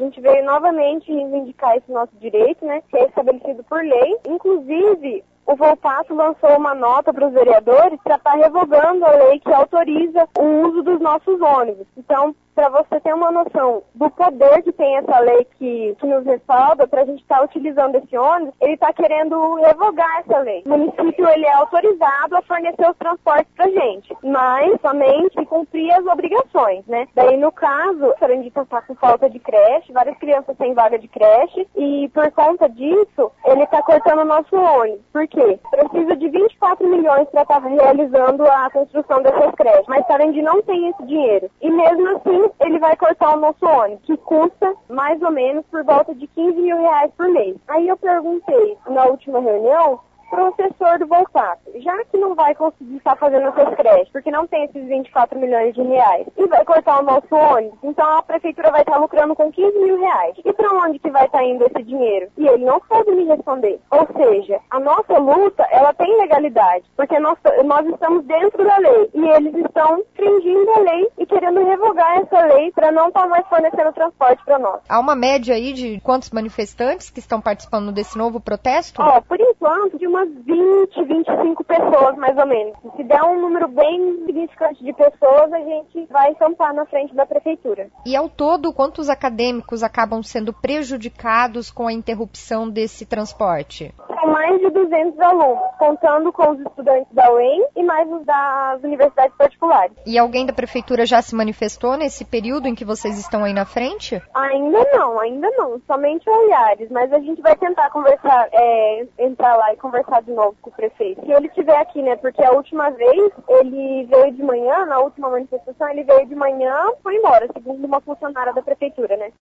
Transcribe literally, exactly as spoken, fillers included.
gente veio novamente reivindicar esse nosso direito, né, que é estabelecido por lei. Inclusive, o Volpato lançou uma nota para os vereadores para estar revogando a lei que autoriza o uso dos nossos ônibus. Então, para você ter uma noção do poder que tem essa lei que, que nos respalda para a gente estar tá utilizando esse ônibus, ele está querendo revogar essa lei. O município ele é autorizado a fornecer os transportes para a gente, mas somente cumprir as obrigações, né? Daí, no caso, a Sarandita está com falta de creche, várias crianças têm vaga de creche, e por conta disso, ele está cortando o nosso ônibus. Por quê? Precisa de vinte e quatro milhões para estar tá realizando a construção dessas creches, mas Sarandi não tem esse dinheiro. E mesmo assim, ele vai cortar o nosso ônibus, que custa mais ou menos por volta de quinze mil reais por mês. Aí eu perguntei na última reunião para o assessor do Volpato, já que não vai conseguir estar fazendo essas creches, porque não tem esses vinte e quatro milhões de reais, e vai cortar o nosso ônibus, então a prefeitura vai estar lucrando com quinze mil reais. E para onde que vai estar indo esse dinheiro? E ele não pode me responder. Ou seja, a nossa luta, ela tem legalidade, porque nós, nós estamos dentro da lei, e eles estão infringindo a lei e querendo revogar essa lei para não estar mais fornecendo transporte para nós. Há uma média aí de quantos manifestantes que estão participando desse novo protesto? Ó, por enquanto, de uma vinte, vinte e cinco pessoas, mais ou menos. Se der um número bem significante de pessoas, a gente vai acampar na frente da prefeitura. E ao todo, quantos acadêmicos acabam sendo prejudicados com a interrupção desse transporte? São mais de duzentos alunos, contando com os estudantes da U E M e mais os das universidades particulares. E alguém da prefeitura já se manifestou nesse período em que vocês estão aí na frente? Ainda não, ainda não. Somente olhares, mas a gente vai tentar conversar, é, entrar lá e conversar de novo com o prefeito. Se ele estiver aqui, né, porque a última vez ele veio de manhã, na última manifestação ele veio de manhã e foi embora, segundo uma funcionária da prefeitura, né.